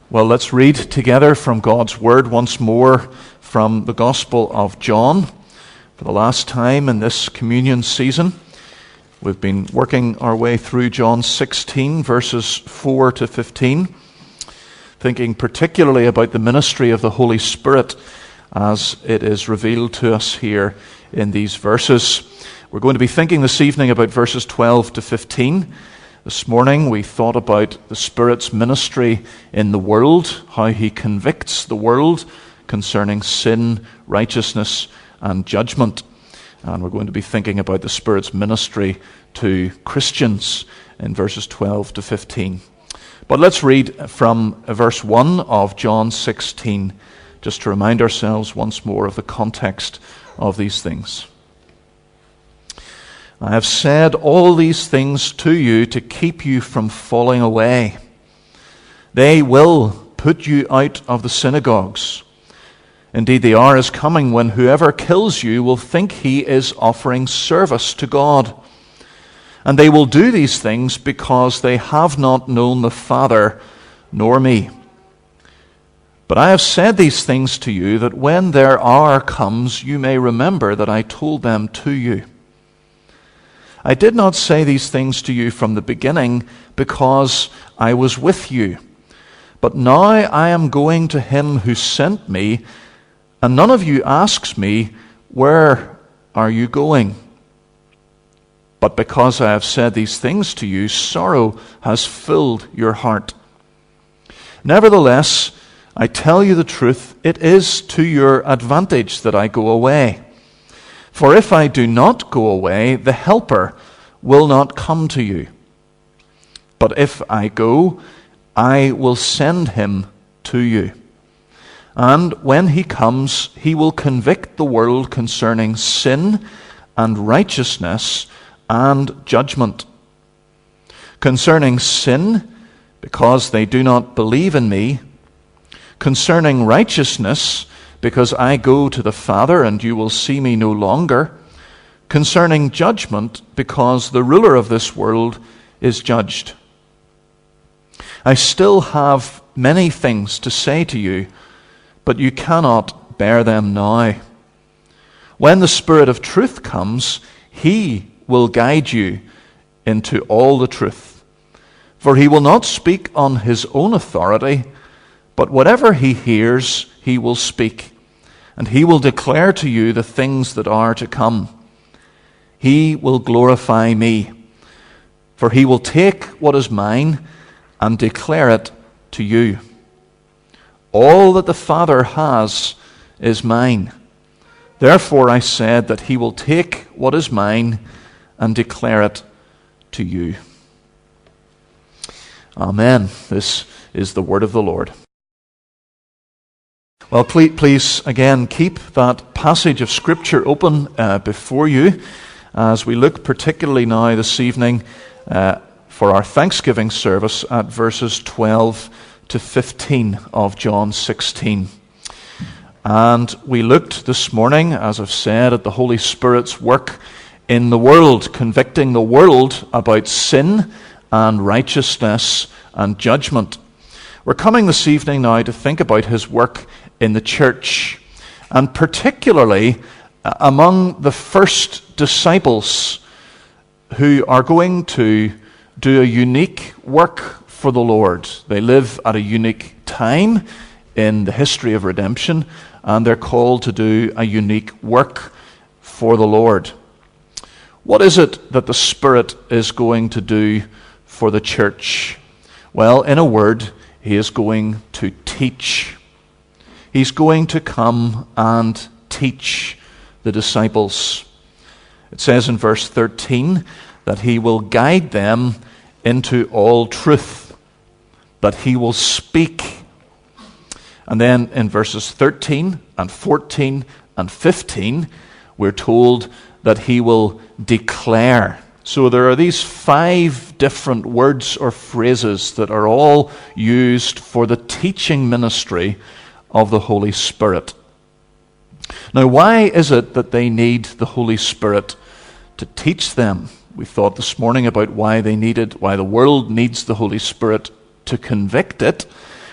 Well, let's read together from God's Word once more from the Gospel of John. For the last time in this communion season, we've been working our way through John 16, verses 4 to 15, thinking particularly about the ministry of the Holy Spirit as it is revealed to us here in these verses. We're going to be thinking this evening about verses 12 to 15. This morning we thought about the Spirit's ministry in the world, how he convicts the world concerning sin, righteousness, and judgment. And we're going to be thinking about the Spirit's ministry to Christians in verses 12 to 15. But let's read from verse 1 of John 16, just to remind ourselves once more of the context of these things. I have said all these things to you to keep you from falling away. They will put you out of the synagogues. Indeed, the hour is coming when whoever kills you will think he is offering service to God. And they will do these things because they have not known the Father nor me. But I have said these things to you that when their hour comes, you may remember that I told them to you. I did not say these things to you from the beginning because I was with you. But now I am going to him who sent me, and none of you asks me, where are you going? But because I have said these things to you, sorrow has filled your heart. Nevertheless, I tell you the truth, it is to your advantage that I go away. For if I do not go away, the Helper will not come to you. But if I go, I will send him to you. And when he comes, he will convict the world concerning sin and righteousness and judgment. Concerning sin, because they do not believe in me. Concerning righteousness, because I go to the Father and you will see me no longer. Concerning judgment, because the ruler of this world is judged. I still have many things to say to you, but you cannot bear them now. When the Spirit of truth comes, he will guide you into all the truth. For he will not speak on his own authority, but whatever he hears, he will speak, and he will declare to you the things that are to come. He will glorify me, for he will take what is mine and declare it to you. All that the Father has is mine. Therefore I said that he will take what is mine and declare it to you. Amen. This is the word of the Lord. Well, please again keep that passage of Scripture open before you as we look particularly now this evening for our Thanksgiving service at verses 12 to 15 of John 16. And we looked this morning, as I've said, at the Holy Spirit's work in the world, convicting the world about sin and righteousness and judgment. We're coming this evening now to think about his work in the church, and particularly among the first disciples who are going to do a unique work for the Lord. They live at a unique time in the history of redemption, and they're called to do a unique work for the Lord. What is it that the Spirit is going to do for the church? Well, in a word, he is going to teach. He's going to come and teach the disciples. It says in verse 13 that he will guide them into all truth, that he will speak. And then in verses 13 and 14 and 15, we're told that he will declare. So there are these 5 different words or phrases that are all used for the teaching ministry of the Holy Spirit. Now, why is it that they need the Holy Spirit to teach them? We thought this morning about why the world needs the Holy Spirit to convict it.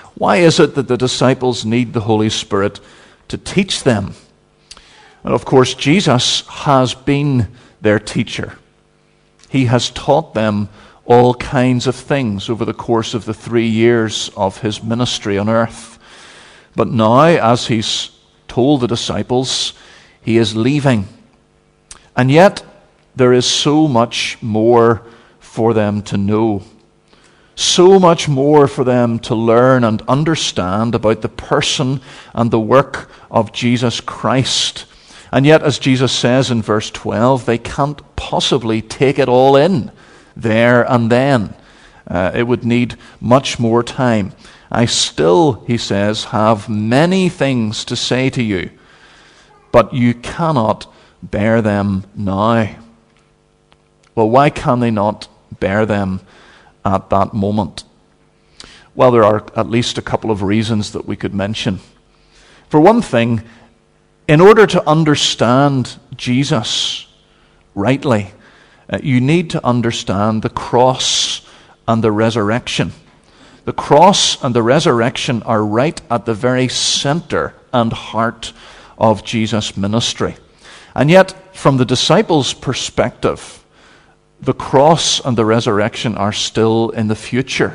Why is it that the disciples need the Holy Spirit to teach them? And of course, Jesus has been their teacher. He has taught them all kinds of things over the course of the 3 years of his ministry on earth. But now, as he's told the disciples, he is leaving. And yet, there is so much more for them to know. So much more for them to learn and understand about the person and the work of Jesus Christ. And yet, as Jesus says in verse 12, they can't possibly take it all in there and then. It would need much more time. I still, he says, have many things to say to you, but you cannot bear them now. Well, why can they not bear them at that moment? Well, there are at least a couple of reasons that we could mention. For one thing, in order to understand Jesus rightly, you need to understand the cross and the resurrection. The cross and the resurrection are right at the very center and heart of Jesus' ministry. And yet, from the disciples' perspective, the cross and the resurrection are still in the future.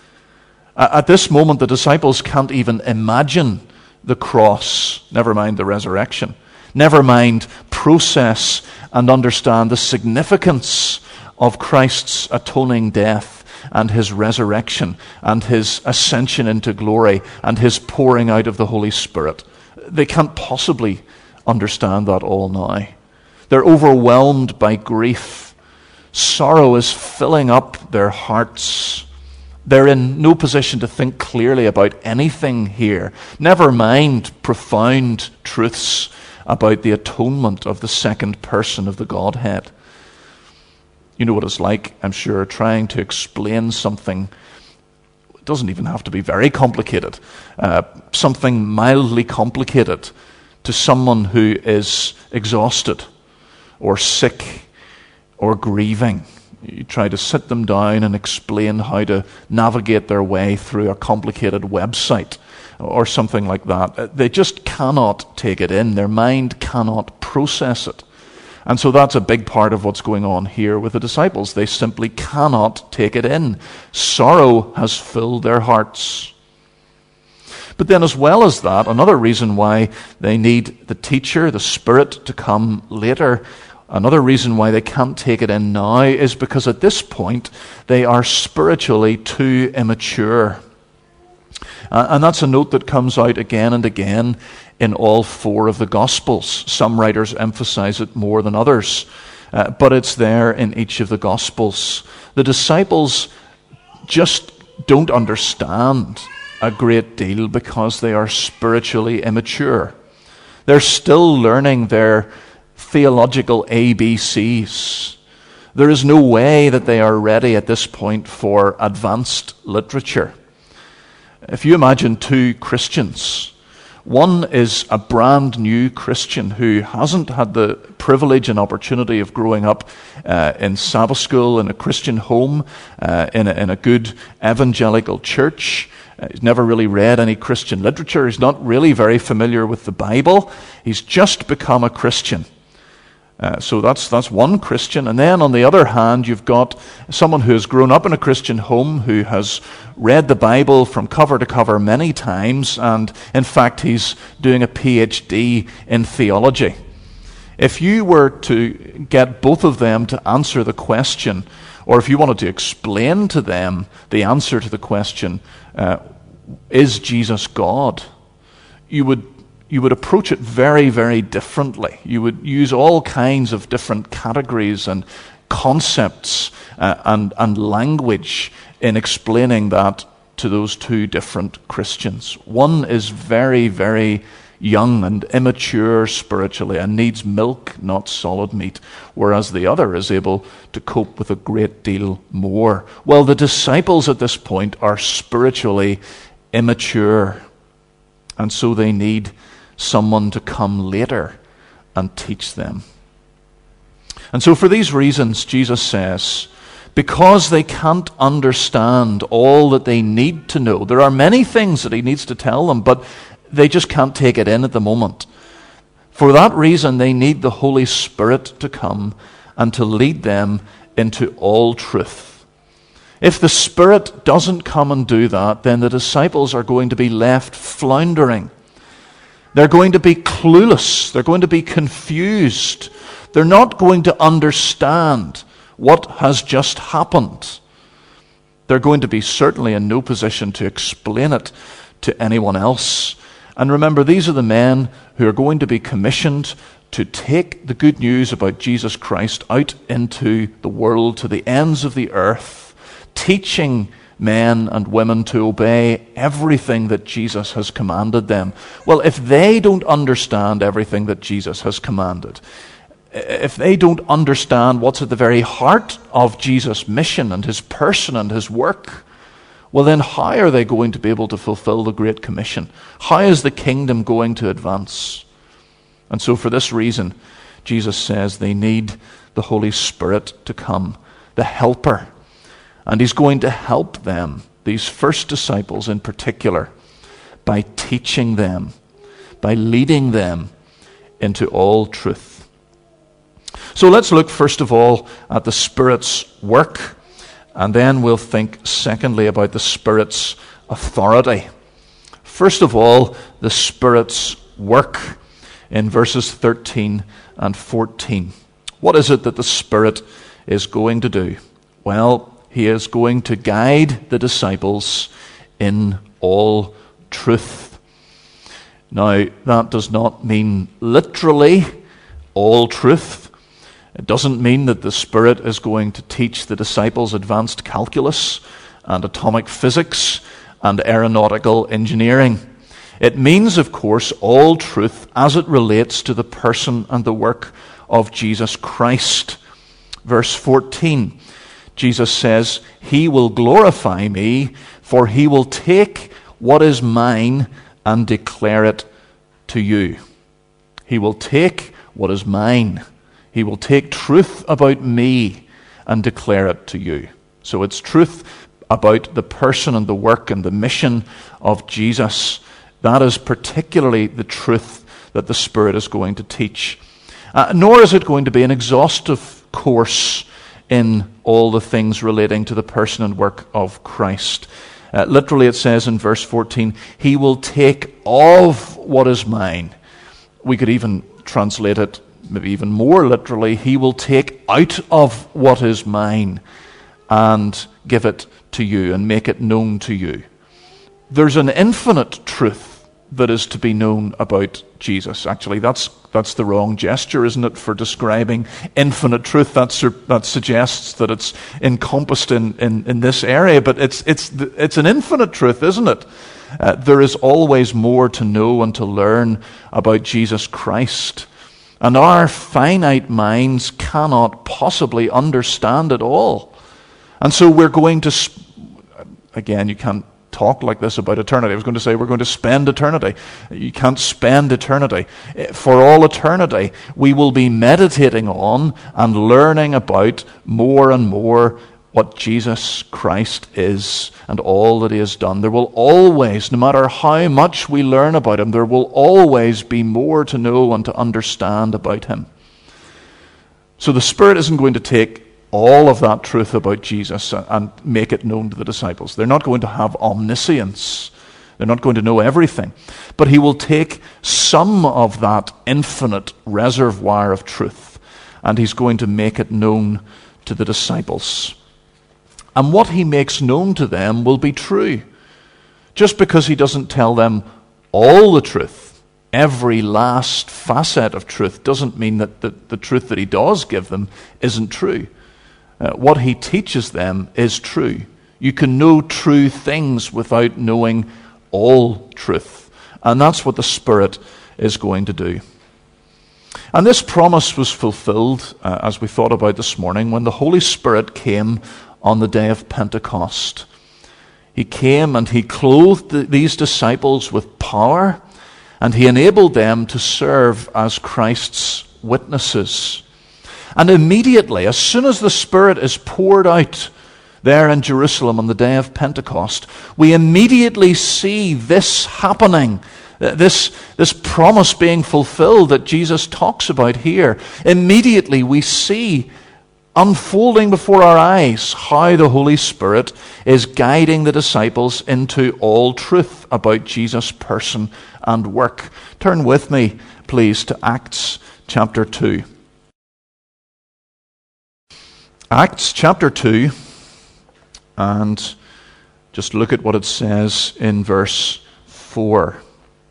At this moment, the disciples can't even imagine the cross, never mind the resurrection, never mind process and understand the significance of Christ's atoning death and his resurrection and his ascension into glory and his pouring out of the Holy Spirit. They can't possibly understand that all now. They're overwhelmed by grief. Sorrow is filling up their hearts. They're in no position to think clearly about anything here. Never mind profound truths about the atonement of the second person of the Godhead. You know what it's like, I'm sure, trying to explain something. It doesn't even have to be very complicated. Something mildly complicated to someone who is exhausted or sick or grieving. You try to sit them down and explain how to navigate their way through a complicated website or something like that. They just cannot take it in. Their mind cannot process it. And so that's a big part of what's going on here with the disciples. They simply cannot take it in. Sorrow has filled their hearts. But then as well as that, another reason why they need the teacher, the Spirit, to come later, another reason why they can't take it in now is because at this point they are spiritually too immature. And that's a note that comes out again and again in all 4 of the Gospels. Some writers emphasize it more than others, but it's there in each of the Gospels. The disciples just don't understand a great deal because they are spiritually immature. They're still learning their theological ABCs. There is no way that they are ready at this point for advanced literature. If you imagine 2 Christians, one is a brand new Christian who hasn't had the privilege and opportunity of growing up in Sabbath school, in a Christian home, in a good evangelical church. He's never really read any Christian literature. He's not really very familiar with the Bible. He's just become a Christian. So that's one Christian. And then on the other hand, you've got someone who has grown up in a Christian home, who has read the Bible from cover to cover many times, and in fact he's doing a PhD in theology. If you were to get both of them to answer the question, or if you wanted to explain to them the answer to the question, is Jesus God? You would approach it very, very differently. You would use all kinds of different categories and concepts and language in explaining that to those 2 different Christians. One is very, very young and immature spiritually and needs milk, not solid meat, whereas the other is able to cope with a great deal more. Well, the disciples at this point are spiritually immature, and so they need someone to come later and teach them. And so for these reasons, Jesus says, because they can't understand all that they need to know. There are many things that he needs to tell them, but they just can't take it in at the moment. For that reason, they need the Holy Spirit to come and to lead them into all truth. If the Spirit doesn't come and do that, then the disciples are going to be left floundering. They're going to be clueless. They're going to be confused. They're not going to understand what has just happened. They're going to be certainly in no position to explain it to anyone else. And remember, these are the men who are going to be commissioned to take the good news about Jesus Christ out into the world, to the ends of the earth, teaching men and women to obey everything that Jesus has commanded them. Well, if they don't understand everything that Jesus has commanded, if they don't understand what's at the very heart of Jesus' mission and his person and his work, well then how are they going to be able to fulfill the Great Commission? How is the kingdom going to advance? And so for this reason, Jesus says they need the Holy Spirit to come, the helper. And he's going to help them, these first disciples in particular, by teaching them, by leading them into all truth. So let's look first of all at the Spirit's work, and then we'll think secondly about the Spirit's authority. First of all, the Spirit's work in verses 13 and 14. What is it that the Spirit is going to do? Well, he is going to guide the disciples in all truth. Now, that does not mean literally all truth. It doesn't mean that the Spirit is going to teach the disciples advanced calculus and atomic physics and aeronautical engineering. It means, of course, all truth as it relates to the person and the work of Jesus Christ. Verse 14, Jesus says, "He will glorify me, for he will take what is mine and declare it to you." He will take what is mine. He will take truth about me and declare it to you. So it's truth about the person and the work and the mission of Jesus. That is particularly the truth that the Spirit is going to teach. Nor is it going to be an exhaustive course in all the things relating to the person and work of Christ. Literally it says in verse 14, "He will take of what is mine." We could even translate it maybe even more literally, "He will take out of what is mine and give it to you and make it known to you." There's an infinite truth that is to be known about Jesus. Actually, that's the wrong gesture, isn't it, for describing infinite truth? That suggests that it's encompassed in this area, but it's an infinite truth, isn't it? There is always more to know and to learn about Jesus Christ. And our finite minds cannot possibly understand it all. And so we're going to, again, you can't talk like this about eternity. I was going to say we're going to spend eternity. You can't spend eternity. For all eternity, we will be meditating on and learning about more and more what Jesus Christ is and all that he has done. There will always, no matter how much we learn about him, there will always be more to know and to understand about him. So the Spirit isn't going to take all of that truth about Jesus and make it known to the disciples. They're not going to have omniscience. They're not going to know everything. But he will take some of that infinite reservoir of truth and he's going to make it known to the disciples. And what he makes known to them will be true. Just because he doesn't tell them all the truth, every last facet of truth, doesn't mean that the truth that he does give them isn't true. What he teaches them is true. You can know true things without knowing all truth. And that's what the Spirit is going to do. And this promise was fulfilled, as we thought about this morning, when the Holy Spirit came on the day of Pentecost. He came and he clothed these disciples with power, and he enabled them to serve as Christ's witnesses. And immediately, as soon as the Spirit is poured out there in Jerusalem on the day of Pentecost, we immediately see this happening, this promise being fulfilled that Jesus talks about here. Immediately we see unfolding before our eyes how the Holy Spirit is guiding the disciples into all truth about Jesus' person and work. Turn with me, please, to Acts chapter 2. Acts chapter 2, and just look at what it says in verse 4.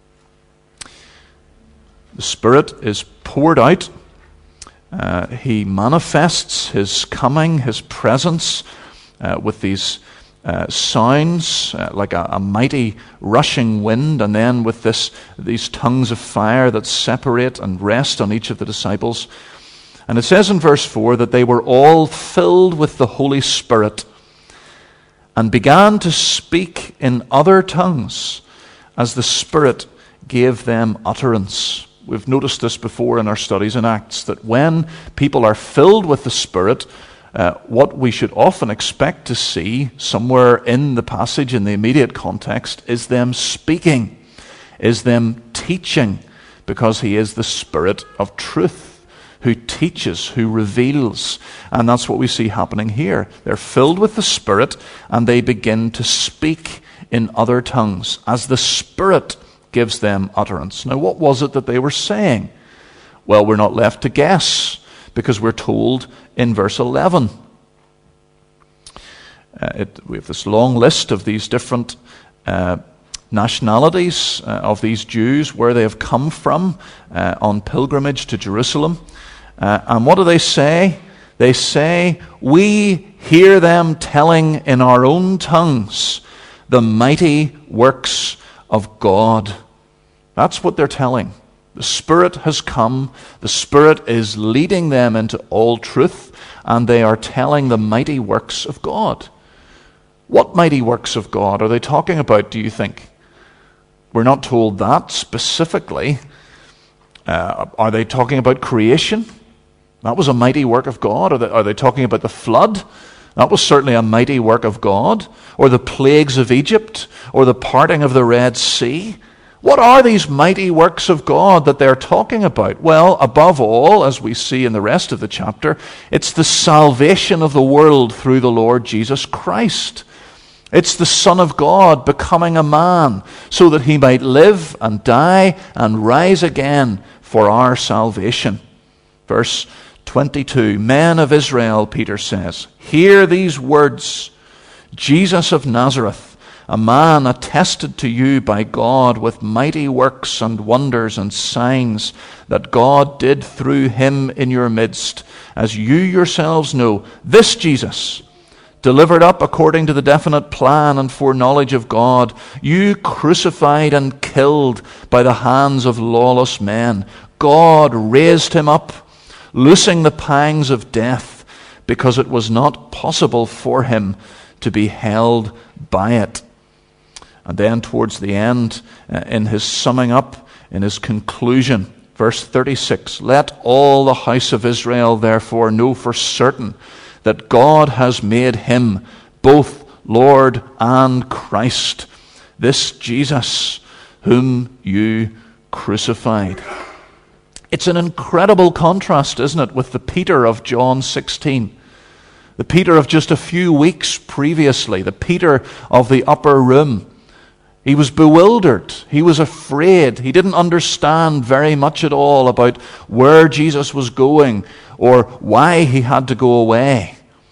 The Spirit is poured out. He manifests his coming, his presence, with these sounds like a mighty rushing wind, and then with these tongues of fire that separate and rest on each of the disciples. And it says in verse 4 that they were all filled with the Holy Spirit and began to speak in other tongues as the Spirit gave them utterance. We've noticed this before in our studies in Acts, that when people are filled with the Spirit, what we should often expect to see somewhere in the passage, in the immediate context, is them speaking, is them teaching, because he is the Spirit of truth, who teaches, who reveals. And that's what we see happening here. They're filled with the Spirit, and they begin to speak in other tongues as the Spirit gives them utterance. Now, what was it that they were saying? Well, we're not left to guess, because we're told in verse 11. We have this long list of these different nationalities of these Jews, where they have come from on pilgrimage to Jerusalem. And what do they say? They say, "We hear them telling in our own tongues the mighty works of God." That's what they're telling. The Spirit has come. The Spirit is leading them into all truth, and they are telling the mighty works of God. What mighty works of God are they talking about, do you think? We're not told that specifically. Are they talking about creation? That was a mighty work of God. Are they talking about the flood? That was certainly a mighty work of God. Or the plagues of Egypt, or the parting of the Red Sea. What are these mighty works of God that they're talking about? Well, above all, as we see in the rest of the chapter, it's the salvation of the world through the Lord Jesus Christ. It's the Son of God becoming a man so that he might live and die and rise again for our salvation. Verse 22, "Men of Israel," Peter says, "hear these words. Jesus of Nazareth, a man attested to you by God with mighty works and wonders and signs that God did through him in your midst, as you yourselves know, this Jesus, delivered up according to the definite plan and foreknowledge of God, you crucified and killed by the hands of lawless men. God raised him up, loosing the pangs of death, because it was not possible for him to be held by it." And then towards the end, in his summing up, in his conclusion, verse 36, "Let all the house of Israel therefore know for certain that God has made him both Lord and Christ, this Jesus whom you crucified." It's an incredible contrast, isn't it, with the Peter of John 16. The Peter of just a few weeks previously, the Peter of the upper room. He was bewildered. He was afraid. He didn't understand very much at all about where Jesus was going or why he had to go away.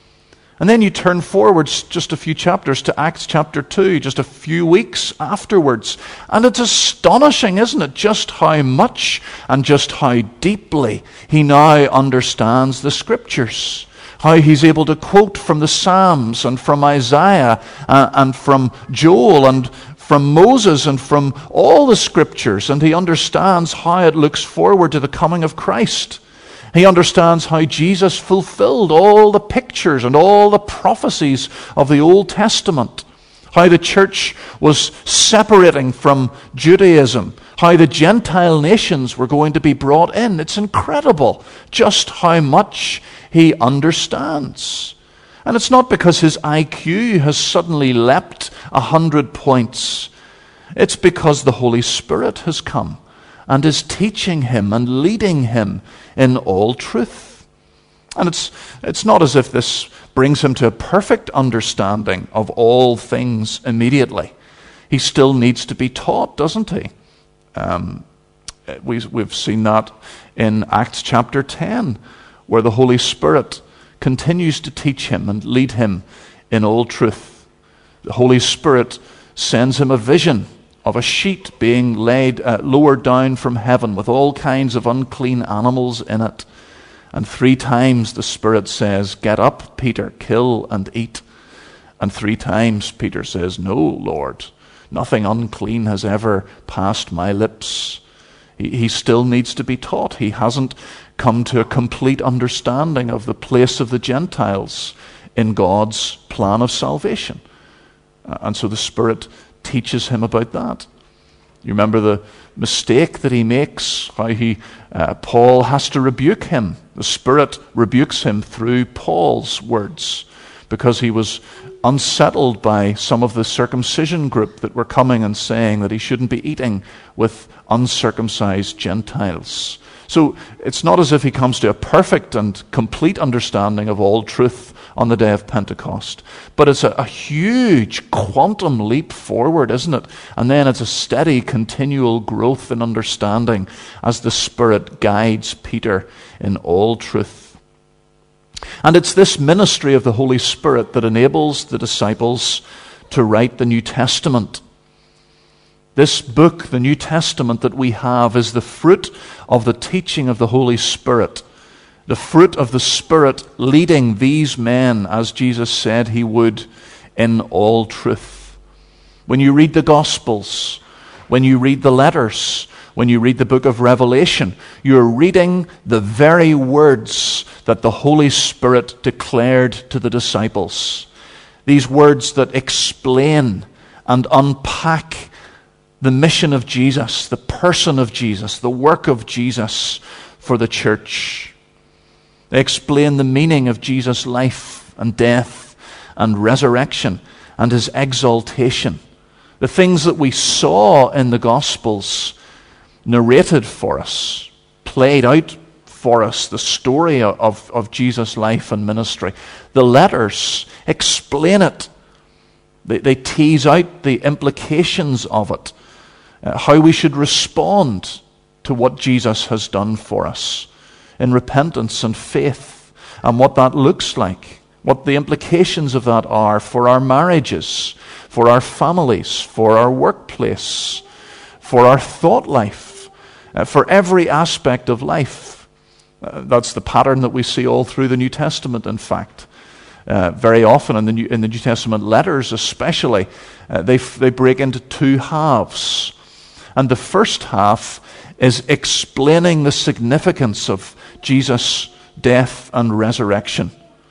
And then you turn forwards just a few chapters to Acts chapter 2, just a few weeks afterwards. And it's astonishing, isn't it, just how much and just how deeply he now understands the Scriptures. How he's able to quote from the Psalms and from Isaiah and from Joel and from Moses and from all the Scriptures. And he understands how it looks forward to the coming of Christ. He understands how Jesus fulfilled all the pictures and all the prophecies of the Old Testament. How the church was separating from Judaism. how the Gentile nations were going to be brought in. It's incredible just how much he understands. And it's not because his IQ has suddenly leapt 100 points. It's because the Holy Spirit has come and is teaching him and leading him in all truth. And it's not as if this brings him to a perfect understanding of all things immediately. He still needs to be taught, doesn't he? We've seen that in Acts chapter 10, where the Holy Spirit continues to teach him and lead him in all truth. The Holy Spirit sends him a vision of a sheet being lowered down from heaven with all kinds of unclean animals in it. And 3 times the Spirit says, "Get up, Peter, kill and eat." And 3 times Peter says, "No, Lord, nothing unclean has ever passed my lips." He still needs to be taught. He hasn't come to a complete understanding of the place of the Gentiles in God's plan of salvation. And so the Spirit teaches him about that. You remember the mistake that he makes, how Paul has to rebuke him. The Spirit rebukes him through Paul's words because he was unsettled by some of the circumcision group that were coming and saying that he shouldn't be eating with uncircumcised Gentiles. So it's not as if he comes to a perfect and complete understanding of all truth on the day of Pentecost, but it's a huge quantum leap forward, isn't it? And then it's a steady, continual growth in understanding as the Spirit guides Peter in all truth. And it's this ministry of the Holy Spirit that enables the disciples to write the New Testament. This book, the New Testament that we have, is the fruit of the teaching of the Holy Spirit. The fruit of the Spirit leading these men, as Jesus said he would, in all truth. When you read the Gospels, when you read the letters, when you read the book of Revelation, you're reading the very words that the Holy Spirit declared to the disciples. These words that explain and unpack the mission of Jesus, the person of Jesus, the work of Jesus for the church. They explain the meaning of Jesus' life and death and resurrection and his exaltation. The things that we saw in the Gospels narrated for us, played out for us, the story of Jesus' life and ministry. The letters explain it. They tease out the implications of it, how we should respond to what Jesus has done for us in repentance and faith, and what that looks like, what the implications of that are for our marriages, for our families, for our workplace, for our thought life, for every aspect of life. That's the pattern that we see all through the New Testament, in fact. Very often in the New Testament letters especially, they break into 2 halves. And the first half is explaining the significance of Jesus' death and resurrection.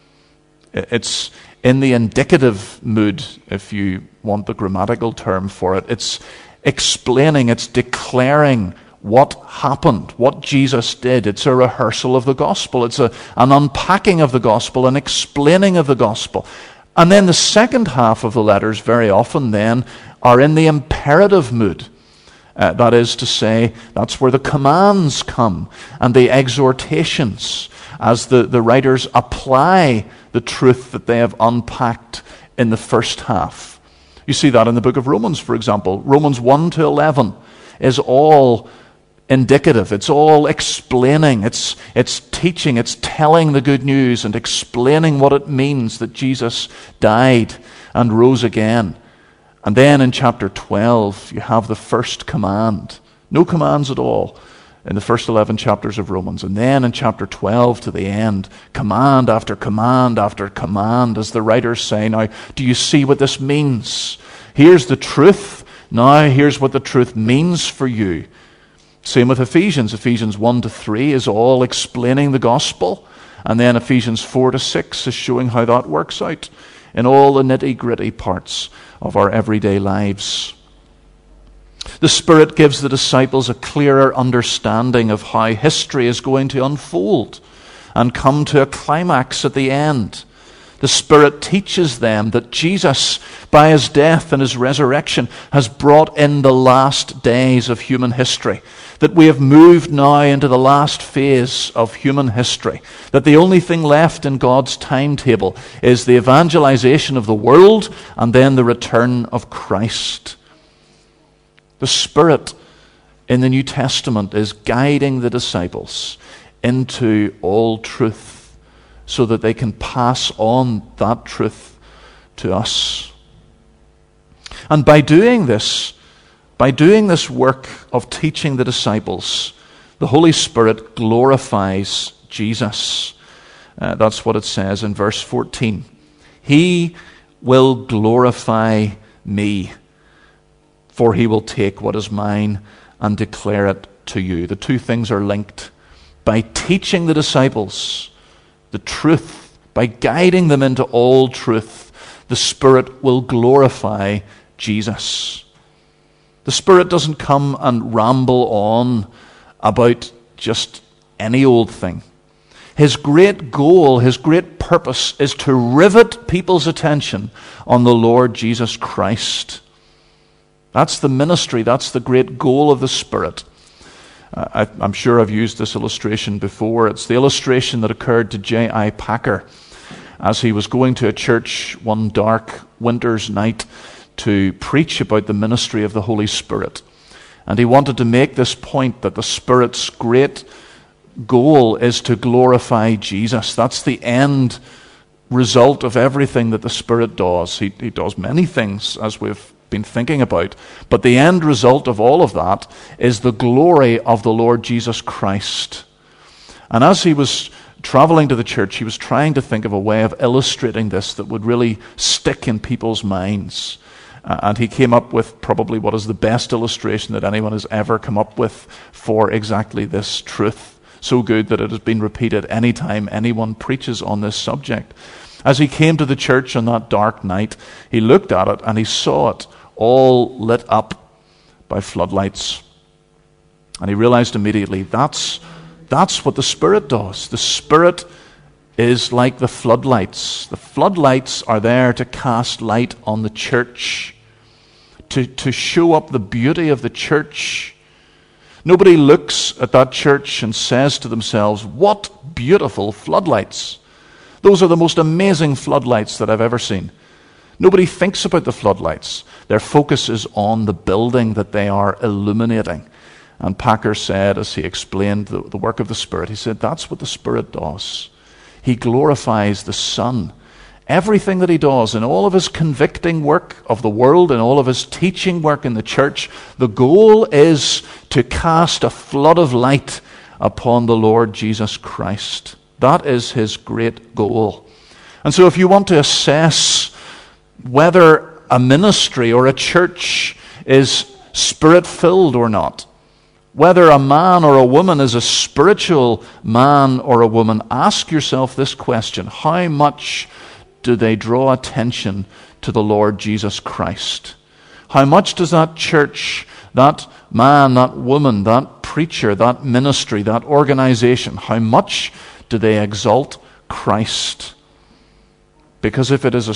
It's in the indicative mood, if you want the grammatical term for it. It's explaining, it's declaring what happened, what Jesus did. It's a rehearsal of the gospel. It's an unpacking of the gospel, an explaining of the gospel. And then the second half of the letters very often then are in the imperative mood. That is to say, that's where the commands come and the exhortations as the writers apply the truth that they have unpacked in the first half. You see that in the book of Romans, for example. Romans 1 to 11 is all indicative. It's all explaining. It's teaching. It's telling the good news and explaining what it means that Jesus died and rose again. And then in chapter 12, you have the first command. No commands at all in the first 11 chapters of Romans. And then in chapter 12 to the end, command after command after command, as the writers say, now, do you see what this means? Here's the truth. Now, here's what the truth means for you. Same with Ephesians. Ephesians 1 to 3 is all explaining the gospel. And then Ephesians 4 to 6 is showing how that works out in all the nitty-gritty parts of our everyday lives. The Spirit gives the disciples a clearer understanding of how history is going to unfold and come to a climax at the end. The Spirit teaches them that Jesus, by his death and his resurrection, has brought in the last days of human history. That we have moved now into the last phase of human history. That the only thing left in God's timetable is the evangelization of the world and then the return of Christ. The Spirit in the New Testament is guiding the disciples into all truth, so that they can pass on that truth to us. And by doing this work of teaching the disciples, the Holy Spirit glorifies Jesus. That's what it says in verse 14. He will glorify me, for he will take what is mine and declare it to you. The two things are linked. By teaching the disciples the truth, by guiding them into all truth, the Spirit will glorify Jesus. The Spirit doesn't come and ramble on about just any old thing. His great goal, his great purpose is to rivet people's attention on the Lord Jesus Christ. That's the ministry, that's the great goal of the Spirit. I'm sure I've used this illustration before. It's the illustration that occurred to J.I. Packer as he was going to a church one dark winter's night to preach about the ministry of the Holy Spirit. And he wanted to make this point that the Spirit's great goal is to glorify Jesus. That's the end result of everything that the Spirit does. He does many things, as we've been thinking about, but the end result of all of that is the glory of the Lord Jesus Christ. And as he was traveling to the church, he was trying to think of a way of illustrating this that would really stick in people's minds. And he came up with probably what is the best illustration that anyone has ever come up with for exactly this truth. So good that it has been repeated any time anyone preaches on this subject. As he came to the church on that dark night, he looked at it and he saw it all lit up by floodlights. And he realized immediately that's what the Spirit does. The Spirit is like the floodlights. The floodlights are there to cast light on the church, to show up the beauty of the church. Nobody looks at that church and says to themselves, "What beautiful floodlights. Those are the most amazing floodlights that I've ever seen." Nobody thinks about the floodlights. Their focus is on the building that they are illuminating. And Packer said, as he explained the work of the Spirit, he said, that's what the Spirit does. He glorifies the Son. Everything that he does in all of his convicting work of the world and all of his teaching work in the church, the goal is to cast a flood of light upon the Lord Jesus Christ. That is his great goal. And so if you want to assess whether a ministry or a church is Spirit-filled or not, whether a man or a woman is a spiritual man or a woman, ask yourself this question: how much do they draw attention to the Lord Jesus Christ? How much does that church, that man, that woman, that preacher, that ministry, that organization, how much do they exalt Christ? Because if it is a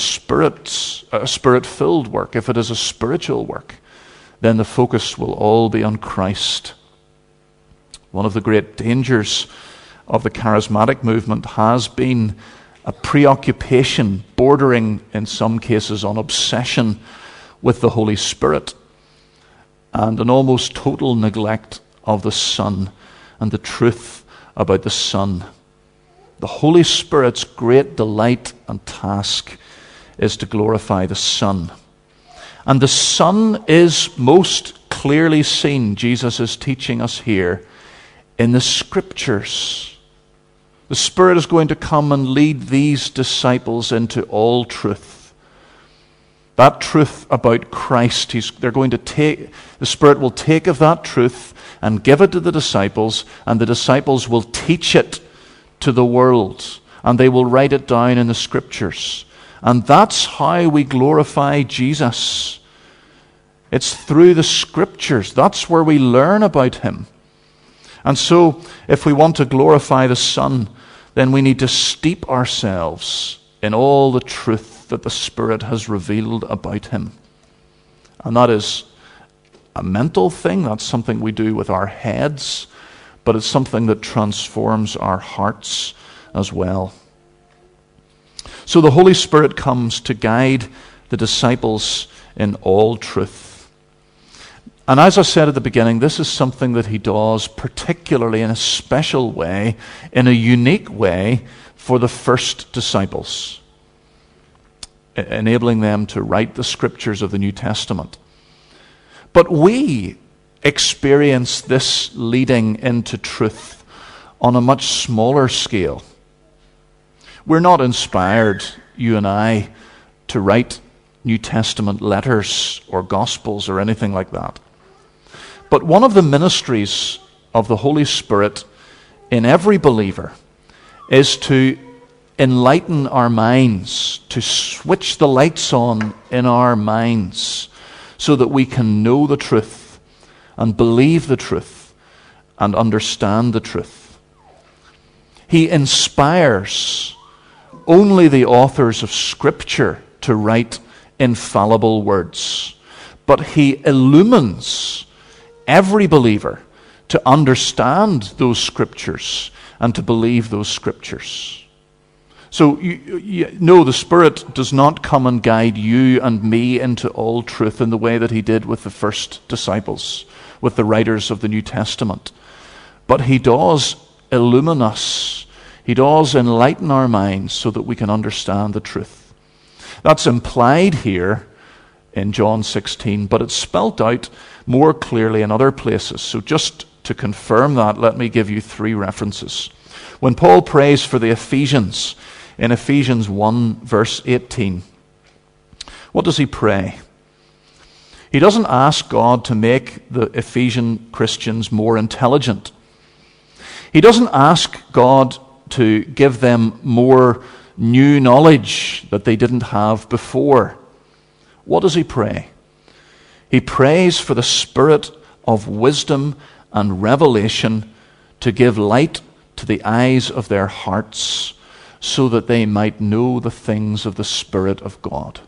Spirit-filled work, if it is a spiritual work, then the focus will all be on Christ. One of the great dangers of the charismatic movement has been a preoccupation, bordering in some cases on obsession with the Holy Spirit, and an almost total neglect of the Son and the truth about the Son. The Holy Spirit's great delight and task is to glorify the Son. And the Son is most clearly seen, Jesus is teaching us here, in the Scriptures. The Spirit is going to come and lead these disciples into all truth. That truth about Christ, the Spirit will take of that truth and give it to the disciples, and the disciples will teach it to the world, and they will write it down in the Scriptures. And that's how we glorify Jesus. It's through the Scriptures. That's where we learn about him. And so, if we want to glorify the Son, then we need to steep ourselves in all the truth that the Spirit has revealed about him. And that is a mental thing. That's something we do with our heads, but it's something that transforms our hearts as well. So the Holy Spirit comes to guide the disciples in all truth. And as I said at the beginning, this is something that he does particularly in a special way, in a unique way for the first disciples, enabling them to write the Scriptures of the New Testament. But we experience this leading into truth on a much smaller scale. We're not inspired, you and I, to write New Testament letters or Gospels or anything like that. But one of the ministries of the Holy Spirit in every believer is to enlighten our minds, to switch the lights on in our minds so that we can know the truth and believe the truth and understand the truth. He inspires only the authors of Scripture to write infallible words, but he illumines every believer to understand those Scriptures and to believe those Scriptures. So, no, the Spirit does not come and guide you and me into all truth in the way that he did with the first disciples, with the writers of the New Testament. But he does illumine us. He does enlighten our minds so that we can understand the truth. That's implied here in John 16, but it's spelt out more clearly in other places. So just to confirm that, let me give you 3 references. When Paul prays for the Ephesians, in Ephesians 1, verse 18, what does he pray? He doesn't ask God to make the Ephesian Christians more intelligent. He doesn't ask God to give them more new knowledge that they didn't have before. What does he pray? He prays for the Spirit of wisdom and revelation to give light to the eyes of their hearts so that they might know the things of the Spirit of God.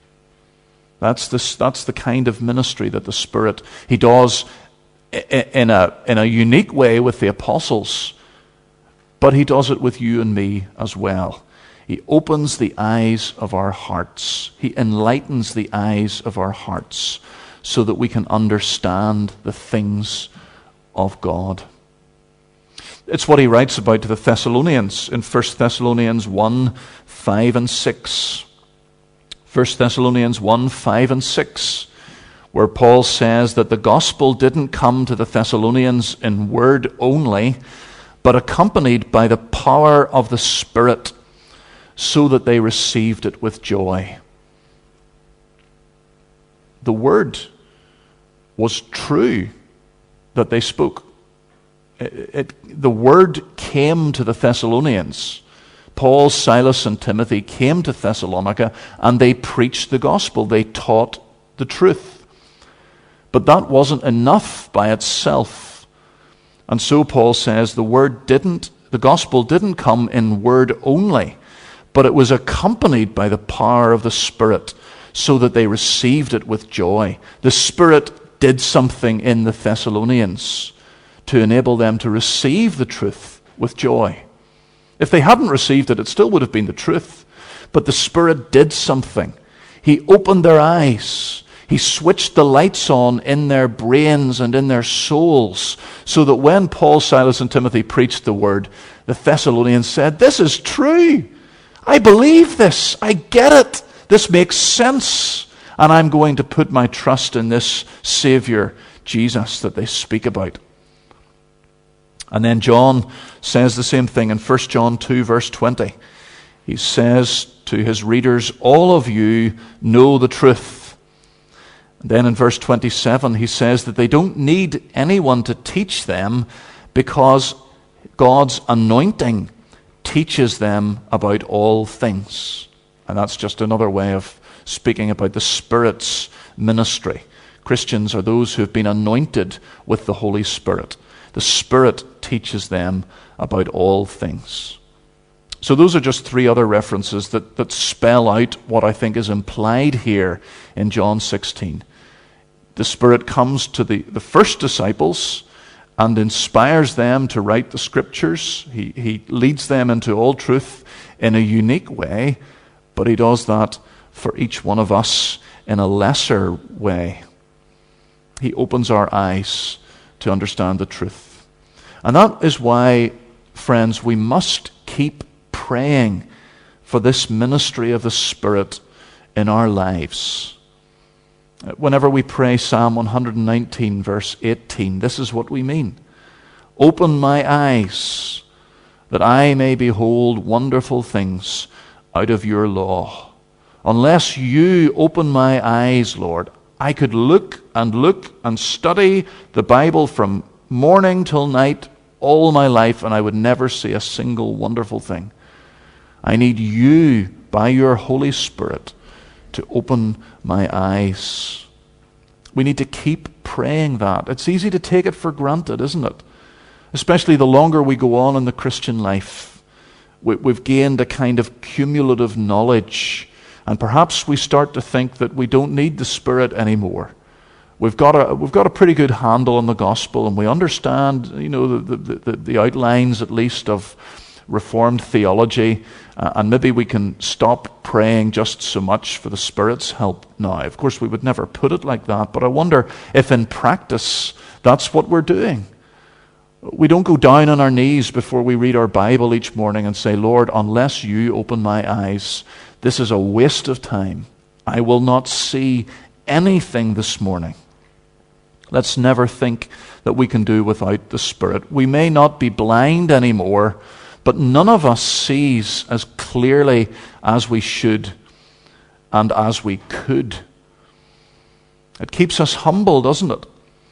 That's the kind of ministry that the Spirit, he does in a unique way with the apostles, but he does it with you and me as well. He opens the eyes of our hearts. He enlightens the eyes of our hearts so that we can understand the things of God. It's what he writes about to the Thessalonians in 1 Thessalonians 1, 5 and 6. 1 Thessalonians 1, 5 and 6, where Paul says that the gospel didn't come to the Thessalonians in word only, but accompanied by the power of the Spirit, so that they received it with joy. The word was true that they spoke. The word came to the Thessalonians. Paul, Silas, and Timothy came to Thessalonica and they preached the gospel. They taught the truth. But that wasn't enough by itself. And so Paul says the gospel didn't come in word only, but it was accompanied by the power of the Spirit so that they received it with joy. The Spirit did something in the Thessalonians to enable them to receive the truth with joy. If they hadn't received it, it still would have been the truth. But the Spirit did something. He opened their eyes. He switched the lights on in their brains and in their souls so that when Paul, Silas, and Timothy preached the word, the Thessalonians said, "This is true. I believe this. I get it. This makes sense. And I'm going to put my trust in this Savior, Jesus, that they speak about." And then John says the same thing in 1 John 2, verse 20. He says to his readers, "All of you know the truth." And then in verse 27, he says that they don't need anyone to teach them because God's anointing teaches them about all things. And that's just another way of speaking about the Spirit's ministry. Christians are those who have been anointed with the Holy Spirit. The Spirit teaches them about all things. So those are just three other references that spell out what I think is implied here in John 16. The Spirit comes to the first disciples and inspires them to write the Scriptures. He leads them into all truth in a unique way, but he does that for each one of us in a lesser way. He opens our eyes to understand the truth. And that is why, friends, we must keep praying for this ministry of the Spirit in our lives. Whenever we pray Psalm 119, verse 18, this is what we mean. Open my eyes, that I may behold wonderful things out of your law. Unless you open my eyes, Lord, I could look and study the Bible from morning till night all my life, and I would never see a single wonderful thing. I need you, by your Holy Spirit, to open my eyes. We need to keep praying that. It's easy to take it for granted, isn't it? Especially the longer we go on in the Christian life. We've gained a kind of cumulative knowledge, and perhaps we start to think that we don't need the Spirit anymore. We've got a pretty good handle on the gospel, and we understand, the outlines at least of Reformed theology, and maybe we can stop praying just so much for the Spirit's help now. Of course, we would never put it like that, but I wonder if in practice that's what we're doing. We don't go down on our knees before we read our Bible each morning and say, Lord, unless you open my eyes, this is a waste of time. I will not see anything this morning. Let's never think that we can do without the Spirit. We may not be blind anymore, but none of us sees as clearly as we should and as we could. It keeps us humble, doesn't it?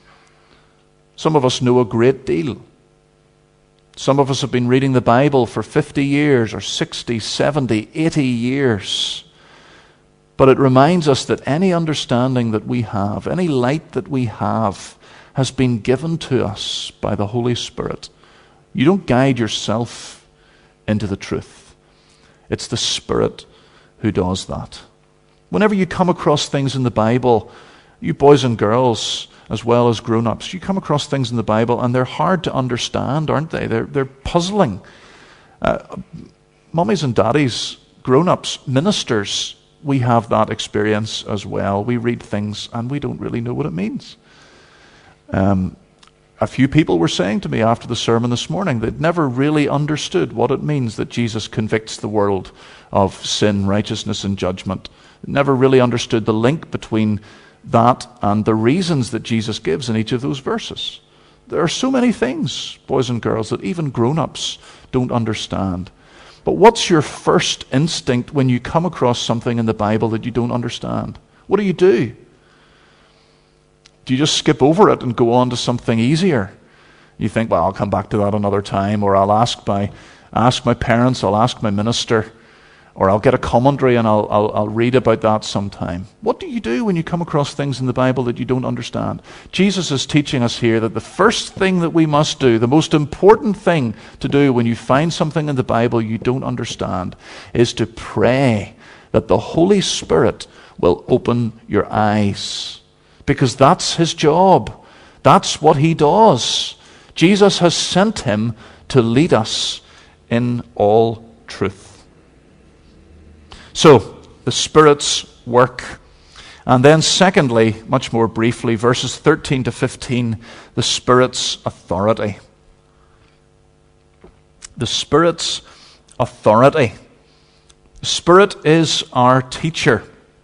Some of us know a great deal. Some of us have been reading the Bible for 50 years or 60, 70, 80 years. But it reminds us that any understanding that we have, any light that we have, has been given to us by the Holy Spirit. You don't guide yourself into the truth. It's the Spirit who does that. Whenever you come across things in the Bible, you boys and girls, as well as grown-ups, you come across things in the Bible and they're hard to understand, aren't they? They're puzzling. Mummies and daddies, grown-ups, ministers, we have that experience as well. We read things and we don't really know what it means. A few people were saying to me after the sermon this morning they'd never really understood what it means that Jesus convicts the world of sin, righteousness, and judgment. They never really understood the link between that and the reasons that Jesus gives in each of those verses. There are so many things, boys and girls, that even grown-ups don't understand. But what's your first instinct when you come across something in the Bible that you don't understand? What do? Do you just skip over it and go on to something easier? You think, well, I'll come back to that another time, or I'll ask my parents, I'll ask my minister, or I'll get a commentary and I'll read about that sometime. What do you do when you come across things in the Bible that you don't understand? Jesus is teaching us here that the first thing that we must do, the most important thing to do when you find something in the Bible you don't understand, is to pray that the Holy Spirit will open your eyes. Because that's his job. That's what he does. Jesus has sent him to lead us in all truth. So, the Spirit's work. And then secondly, much more briefly, verses 13 to 15, the Spirit's authority. The Spirit's authority. The Spirit is our teacher.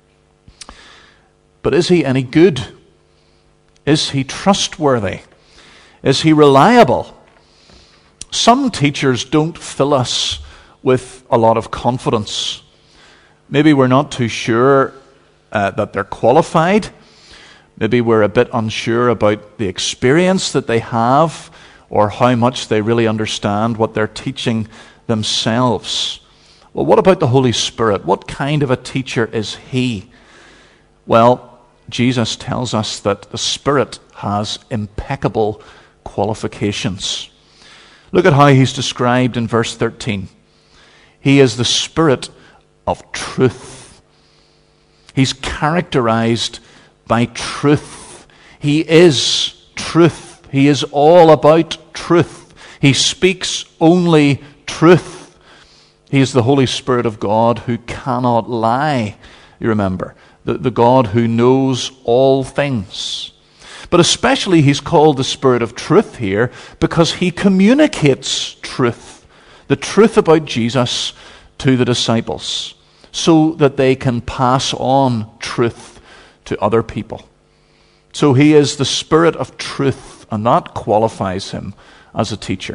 But is he any good? Is he trustworthy? Is he reliable? Some teachers don't fill us with a lot of confidence. Maybe we're not too sure that they're qualified. Maybe we're a bit unsure about the experience that they have or how much they really understand what they're teaching themselves. Well, what about the Holy Spirit? What kind of a teacher is he? Well, Jesus tells us that the Spirit has impeccable qualifications. Look at how he's described in verse 13. He is the Spirit of truth. He's characterized by truth. He is truth. He is all about truth. He speaks only truth. He is the Holy Spirit of God who cannot lie. You remember, the God who knows all things. But especially he's called the Spirit of truth here because he communicates truth, the truth about Jesus to the disciples, so that they can pass on truth to other people. So he is the Spirit of truth, and that qualifies him as a teacher.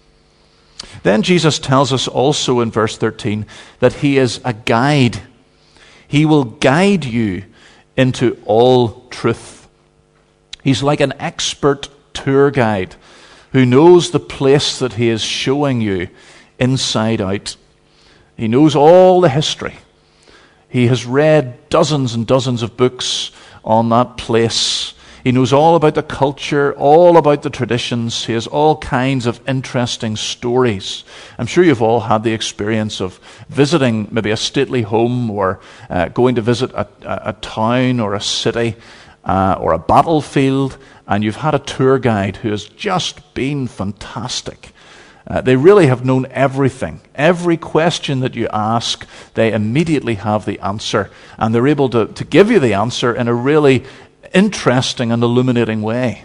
Then Jesus tells us also in verse 13 that he is a guide. He will guide you into all truth. He's like an expert tour guide who knows the place that he is showing you inside out. He knows all the history. He has read dozens and dozens of books on that place. He knows all about the culture, all about the traditions. He has all kinds of interesting stories. I'm sure you've all had the experience of visiting maybe a stately home or going to visit a town or a city or a battlefield, and you've had a tour guide who has just been fantastic. They really have known everything. Every question that you ask, they immediately have the answer, and they're able to give you the answer in a really interesting and illuminating way.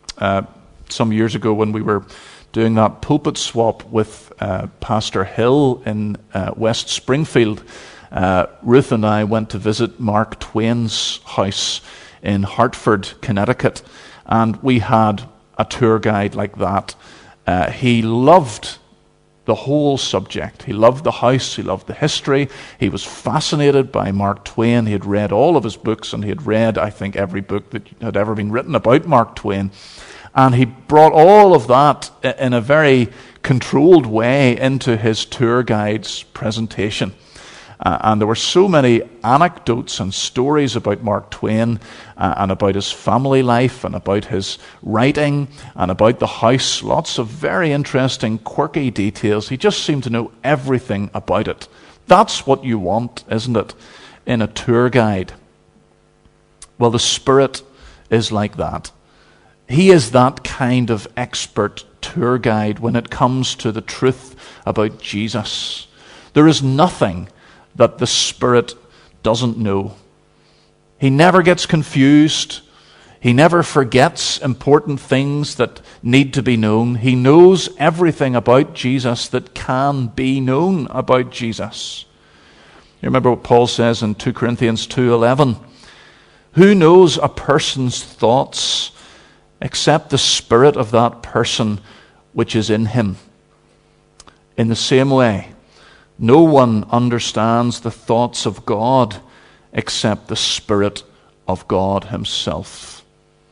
Some years ago when we were doing that pulpit swap with Pastor Hill in West Springfield, Ruth and I went to visit Mark Twain's house in Hartford, Connecticut, and we had a tour guide like that. He loved the whole subject. He loved the house. He loved the history. He was fascinated by Mark Twain. He had read all of his books, and he had read, I think, every book that had ever been written about Mark Twain. And he brought all of that in a very controlled way into his tour guide's presentation. And there were so many anecdotes and stories about Mark Twain and about his family life and about his writing and about the house. Lots of very interesting, quirky details. He just seemed to know everything about it. That's what you want, isn't it, in a tour guide? Well, the Spirit is like that. He is that kind of expert tour guide when it comes to the truth about Jesus. There is nothing that the Spirit doesn't know. He never gets confused. He never forgets important things that need to be known. He knows everything about Jesus that can be known about Jesus. You remember what Paul says in 2 Corinthians 2:11? Who knows a person's thoughts except the spirit of that person which is in him? In the same way, no one understands the thoughts of God except the Spirit of God himself.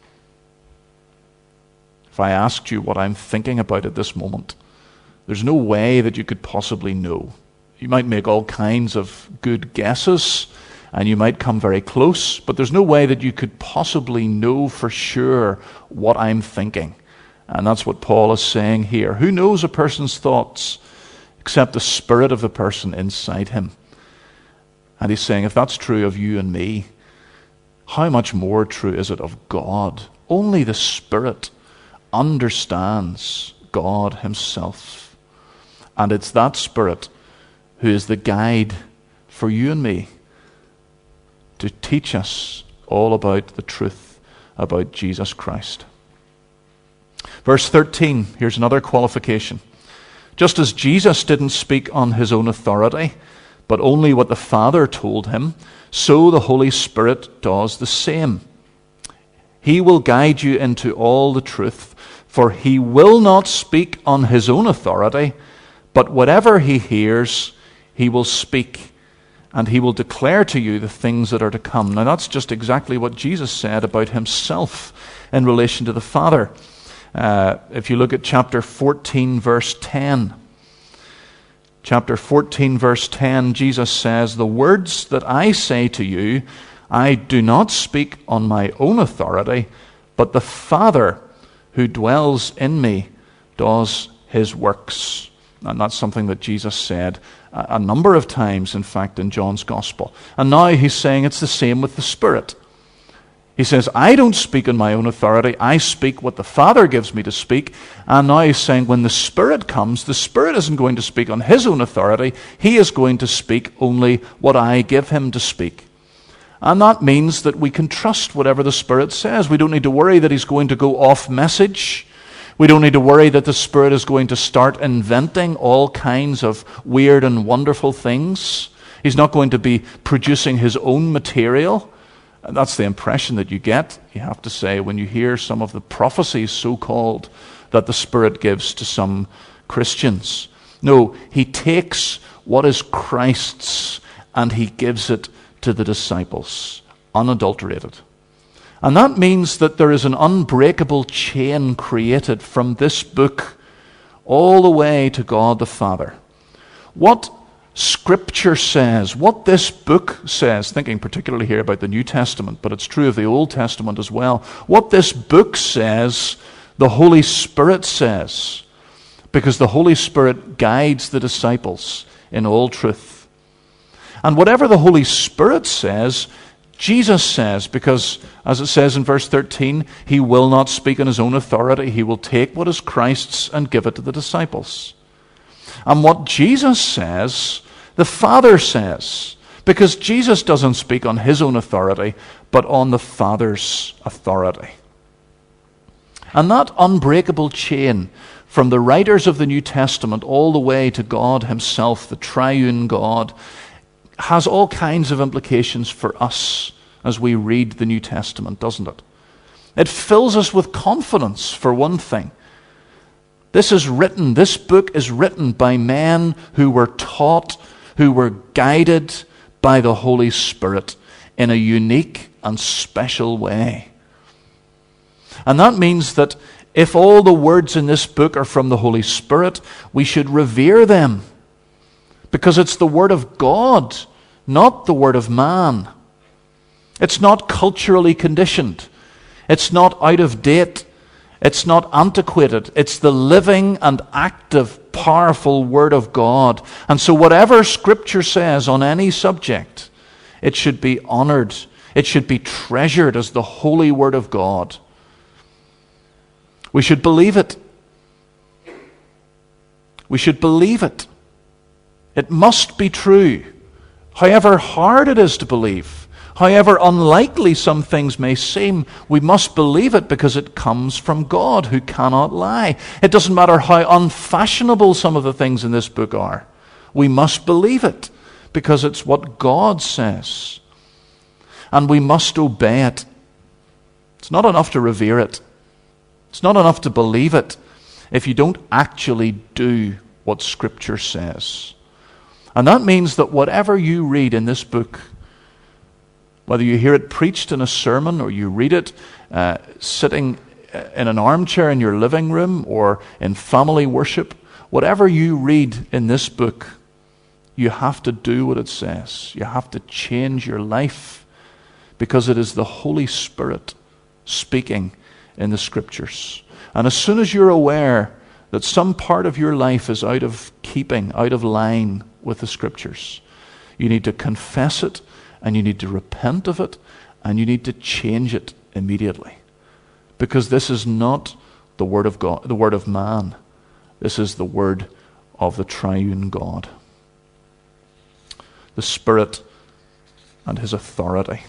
If I asked you what I'm thinking about at this moment, there's no way that you could possibly know. You might make all kinds of good guesses, and you might come very close, but there's no way that you could possibly know for sure what I'm thinking. And that's what Paul is saying here. Who knows a person's thoughts except the spirit of the person inside him? And he's saying, if that's true of you and me, how much more true is it of God? Only the Spirit understands God himself. And it's that Spirit who is the guide for you and me to teach us all about the truth about Jesus Christ. Verse 13, here's another qualification. Just as Jesus didn't speak on his own authority, but only what the Father told him, so the Holy Spirit does the same. He will guide you into all the truth, for he will not speak on his own authority, but whatever he hears, he will speak, and he will declare to you the things that are to come. Now that's just exactly what Jesus said about himself in relation to the Father. If you look at chapter 14, verse 10. Chapter 14, verse 10, Jesus says, the words that I say to you, I do not speak on my own authority, but the Father who dwells in me does his works. And that's something that Jesus said a number of times, in fact, in John's Gospel. And now he's saying it's the same with the Spirit. He says, I don't speak on my own authority. I speak what the Father gives me to speak. And now he's saying when the Spirit comes, the Spirit isn't going to speak on his own authority. He is going to speak only what I give him to speak. And that means that we can trust whatever the Spirit says. We don't need to worry that he's going to go off message. We don't need to worry that the Spirit is going to start inventing all kinds of weird and wonderful things. He's not going to be producing his own material. And that's the impression that you get, you have to say, when you hear some of the prophecies, so-called, that the Spirit gives to some Christians. No, he takes what is Christ's and he gives it to the disciples, unadulterated. And that means that there is an unbreakable chain created from this book all the way to God the Father. What Scripture says, what this book says, thinking particularly here about the New Testament, but it's true of the Old Testament as well, what this book says, the Holy Spirit says, because the Holy Spirit guides the disciples in all truth. And whatever the Holy Spirit says, Jesus says, because as it says in verse 13, he will not speak on his own authority. He will take what is Christ's and give it to the disciples. And what Jesus says, the Father says, because Jesus doesn't speak on his own authority, but on the Father's authority. And that unbreakable chain from the writers of the New Testament all the way to God himself, the triune God, has all kinds of implications for us as we read the New Testament, doesn't it? It fills us with confidence, for one thing. This book is written by men who were taught, who were guided by the Holy Spirit in a unique and special way. And that means that if all the words in this book are from the Holy Spirit, we should revere them, because it's the Word of God, not the Word of man. It's not culturally conditioned. It's not out of date. It's not antiquated. It's the living and active, powerful Word of God. And so whatever Scripture says on any subject, it should be honored. It should be treasured as the holy Word of God. We should believe it. We should believe it. It must be true. However hard it is to believe, however unlikely some things may seem, we must believe it because it comes from God who cannot lie. It doesn't matter how unfashionable some of the things in this book are. We must believe it because it's what God says. And we must obey it. It's not enough to revere it. It's not enough to believe it if you don't actually do what Scripture says. And that means that whatever you read in this book, whether you hear it preached in a sermon or you read it sitting in an armchair in your living room or in family worship, whatever you read in this book, you have to do what it says. You have to change your life because it is the Holy Spirit speaking in the Scriptures. And as soon as you're aware that some part of your life is out of keeping, out of line with the Scriptures, you need to confess it, and you need to repent of it, and you need to change it immediately. Because this is not the Word of God, the Word of man. This is the Word of the triune God. The Spirit and His authority.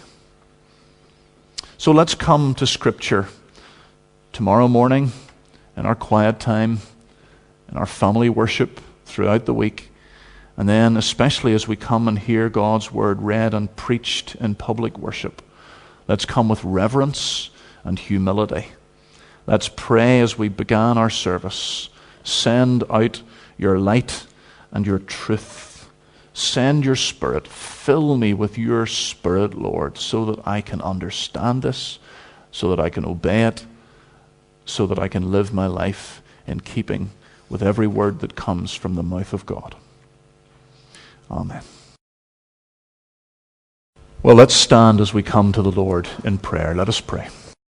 So let's come to Scripture tomorrow morning, in our quiet time, in our family worship throughout the week, and then especially as we come and hear God's Word read and preached in public worship. Let's come with reverence and humility. Let's pray as we began our service. Send out your light and your truth. Send your Spirit. Fill me with your Spirit, Lord, so that I can understand this, so that I can obey it, so that I can live my life in keeping with every word that comes from the mouth of God. Amen. Well, let's stand as we come to the Lord in prayer. Let us pray.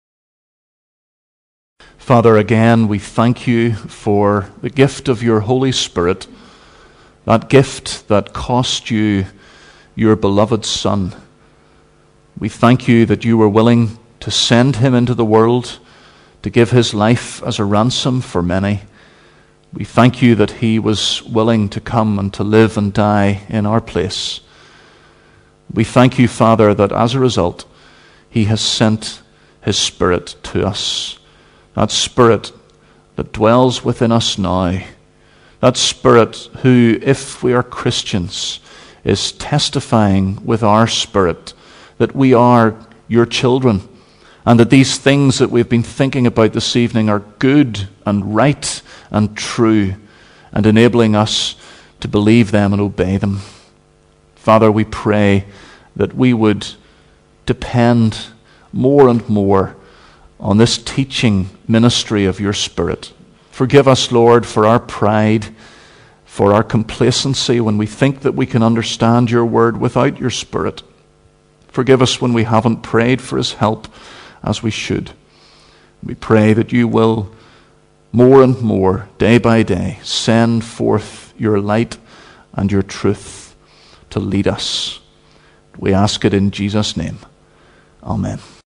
Father, again, we thank you for the gift of your Holy Spirit, that gift that cost you your beloved Son. We thank you that you were willing to send him into the world to give his life as a ransom for many. We thank you that he was willing to come and to live and die in our place. We thank you, Father, that as a result, he has sent his Spirit to us. That Spirit that dwells within us now. That Spirit who, if we are Christians, is testifying with our spirit that we are your children, and that these things that we've been thinking about this evening are good and right and true, and enabling us to believe them and obey them. Father, we pray that we would depend more and more on this teaching ministry of your Spirit. Forgive us, Lord, for our pride, for our complacency when we think that we can understand your word without your Spirit. Forgive us when we haven't prayed for his help as we should. We pray that you will more and more, day by day, send forth your light and your truth to lead us. We ask it in Jesus' name. Amen.